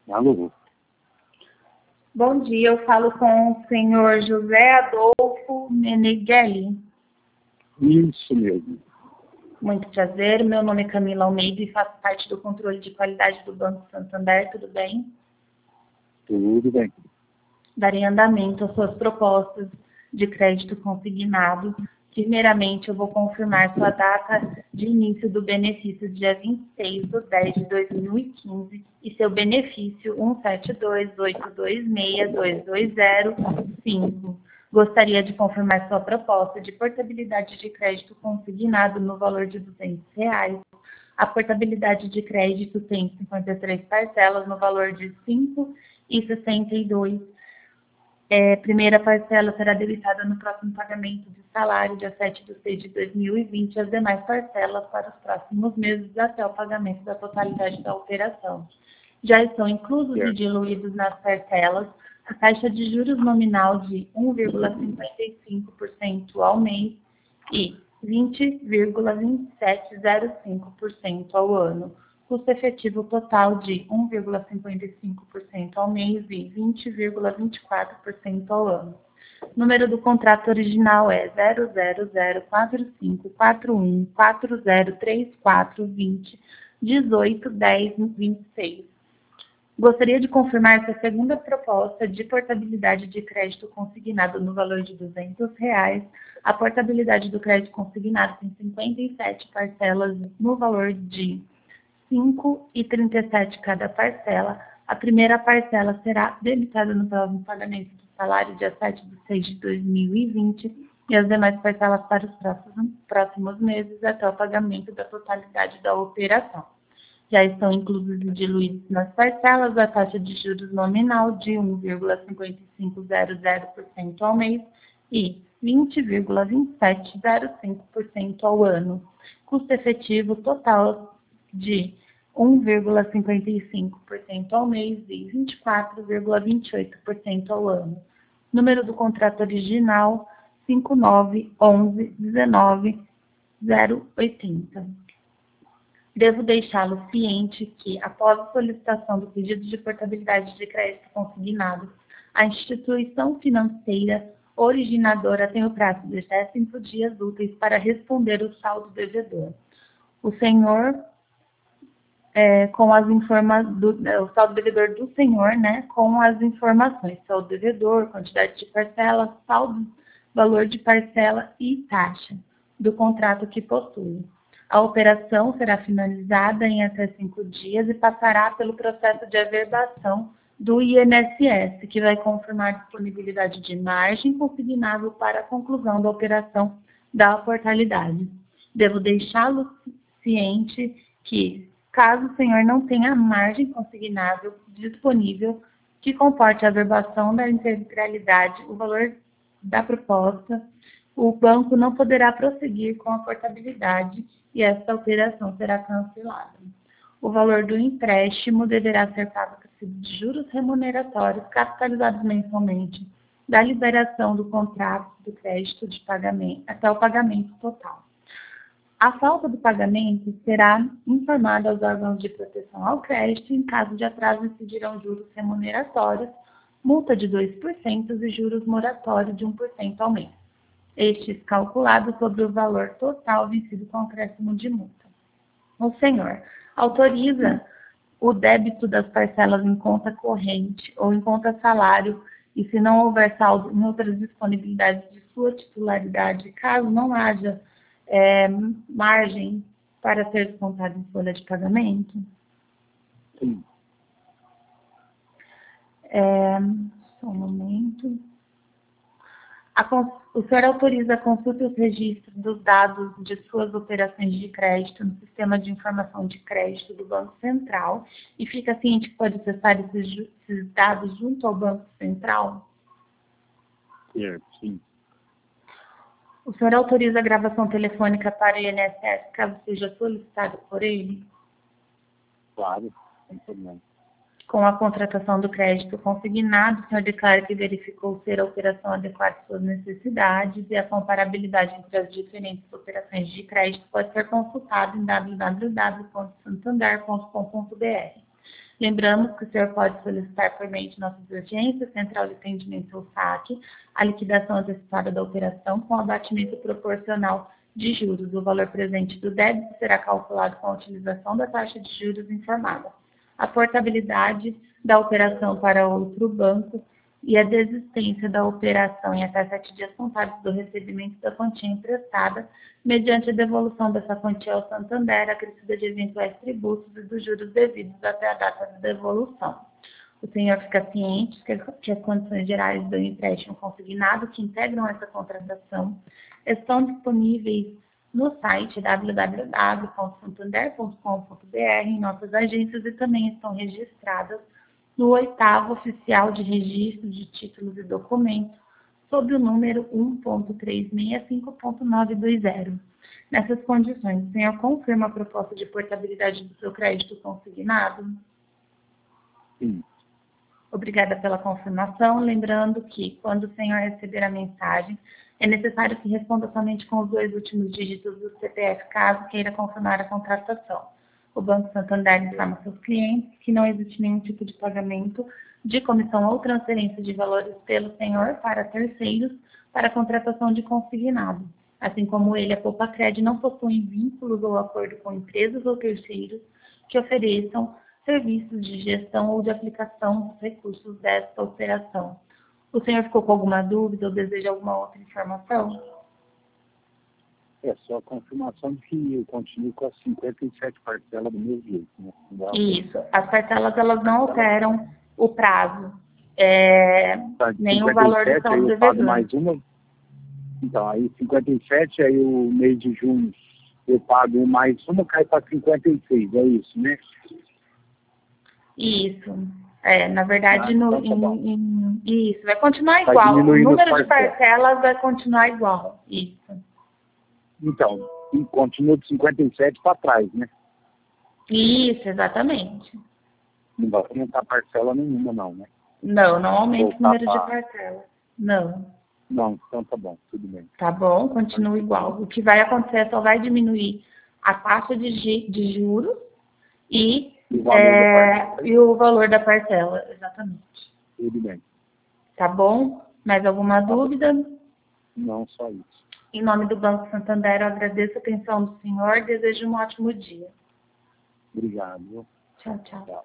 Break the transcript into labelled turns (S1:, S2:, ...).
S1: Alô?
S2: Bom dia, eu falo com o senhor José Adolfo Meneghelli.
S1: Isso mesmo.
S2: Muito prazer, meu nome é Camila Almeida e faço parte do controle de qualidade do Banco Santander, tudo bem?
S1: Tudo bem.
S2: Darei andamento às suas propostas de crédito consignado. Primeiramente, eu vou confirmar sua data de início do benefício, dia 26/10/2015, e seu benefício 17282622005. Gostaria de confirmar sua proposta de portabilidade de crédito consignado no valor de R$ 200. A portabilidade de crédito tem 53 parcelas no valor de R$ 5,62. Primeira parcela será debitada no próximo pagamento de salário, dia 7/6/2020, e as demais parcelas para os próximos meses até o pagamento da totalidade da operação. Já estão inclusos e diluídos nas parcelas a taxa de juros nominal de 1,55% ao mês e 20,2705% ao ano. Custo efetivo total de 1,55% ao mês e 20,24% ao ano. Número do contrato original é 0004541403420181026. Gostaria de confirmar se a segunda proposta de portabilidade de crédito consignado no valor de R$ 200. A portabilidade do crédito consignado tem 57 parcelas no valor de R$ 5,37 cada parcela. A primeira parcela será debitada no próximo pagamento do salário, dia 7/6/2020, e as demais parcelas para os próximos meses até o pagamento da totalidade da operação. Já estão inclusos e diluídos nas parcelas a taxa de juros nominal de 1,5500% ao mês e 20,2705% ao ano. Custo efetivo total de 1,55% ao mês e 24,28% ao ano. Número do contrato original 5911190080. Devo deixá-lo ciente que, após a solicitação do pedido de portabilidade de crédito consignado, a instituição financeira originadora tem o prazo de até 5 dias úteis para responder o saldo devedor. O senhor, o saldo devedor do senhor, com as informações, saldo devedor, quantidade de parcela, saldo, valor de parcela e taxa do contrato que possui. A operação será finalizada em até 5 dias e passará pelo processo de averbação do INSS, que vai confirmar a disponibilidade de margem consignável para a conclusão da operação da portabilidade. Devo deixá-lo ciente que, caso o senhor não tenha margem consignável disponível que comporte a averbação da integralidade, o valor da proposta, o banco não poderá prosseguir com a portabilidade e esta operação será cancelada. O valor do empréstimo deverá ser pago por de juros remuneratórios capitalizados mensalmente da liberação do contrato do crédito de pagamento até o pagamento total. A falta do pagamento será informada aos órgãos de proteção ao crédito. Em caso de atraso, incidirão juros remuneratórios, multa de 2% e juros moratórios de 1% ao mês. Estes calculados sobre o valor total vencido com acréscimo de multa. O senhor autoriza o débito das parcelas em conta corrente ou em conta salário e, se não houver saldo em outras disponibilidades de sua titularidade, caso não haja margem para ser descontado em folha de pagamento?
S1: Sim.
S2: Só um momento. O senhor autoriza a consulta e os registros dos dados de suas operações de crédito no Sistema de Informação de Crédito do Banco Central e fica ciente que pode acessar esses dados junto ao Banco Central?
S1: Sim.
S2: O senhor autoriza a gravação telefônica para o INSS caso seja solicitado por ele?
S1: Claro, sem problema.
S2: Com a contratação do crédito consignado, o senhor declara que verificou ser a operação adequada às suas necessidades e a comparabilidade entre as diferentes operações de crédito pode ser consultada em www.santander.com.br. Lembramos que o senhor pode solicitar por meio de nossas urgências, central de atendimento ou saque, a liquidação antecipada da operação com abatimento proporcional de juros. O valor presente do débito será calculado com a utilização da taxa de juros informada. A portabilidade da operação para outro banco e a desistência da operação em até 7 dias contábeis do recebimento da quantia emprestada, mediante a devolução dessa quantia ao Santander, acrescida de eventuais tributos e dos juros devidos até a data de devolução. O senhor fica ciente que as condições gerais do empréstimo consignado que integram essa contratação estão disponíveis no site www.santander.com.br, em nossas agências, e também estão registradas no 8º Oficial de Registro de Títulos e Documentos, sob o número 1.365.920. Nessas condições, o senhor confirma a proposta de portabilidade do seu crédito consignado?
S1: Sim.
S2: Obrigada pela confirmação. Lembrando que, quando o senhor receber a mensagem, é necessário que responda somente com os 2 últimos dígitos do CPF, caso queira confirmar a contratação. O Banco Santander informa seus clientes que não existe nenhum tipo de pagamento de comissão ou transferência de valores pelo senhor para terceiros para a contratação de consignado. Assim como ele, a Poupacred não possui vínculos ou acordo com empresas ou terceiros que ofereçam serviços de gestão ou de aplicação dos recursos desta operação. O senhor ficou com alguma dúvida ou deseja alguma outra informação?
S1: É só a confirmação de que eu continuo com as 57 parcelas do mesmo jeito, né?
S2: Isso. As parcelas, elas não alteram o prazo, nem o valor do saldo
S1: eu pago
S2: devedor.
S1: mais uma. Então, aí 57, aí o mês de junho eu pago mais uma, cai para 56, é isso, né?
S2: Isso. Na verdade,
S1: então tá bom.
S2: isso, vai continuar
S1: Vai
S2: igual. O
S1: diminuindo
S2: número
S1: as
S2: de parcelas vai continuar igual. Isso.
S1: Então, e continua de 57 para trás, né?
S2: Isso, exatamente.
S1: Não vai aumentar parcela nenhuma, não, né?
S2: Não aumenta o
S1: Voltar
S2: número de parcelas. Não.
S1: Não, então tá bom, tudo bem.
S2: Tá bom? Continua igual. O que vai acontecer só vai diminuir a taxa de juros e o valor da parcela, exatamente.
S1: Tudo bem.
S2: Tá bom? Mais alguma dúvida?
S1: Não, só isso.
S2: Em nome do Banco Santander, eu agradeço a atenção do senhor e desejo um ótimo dia.
S1: Obrigado.
S2: Tchau, tchau.
S1: Tchau.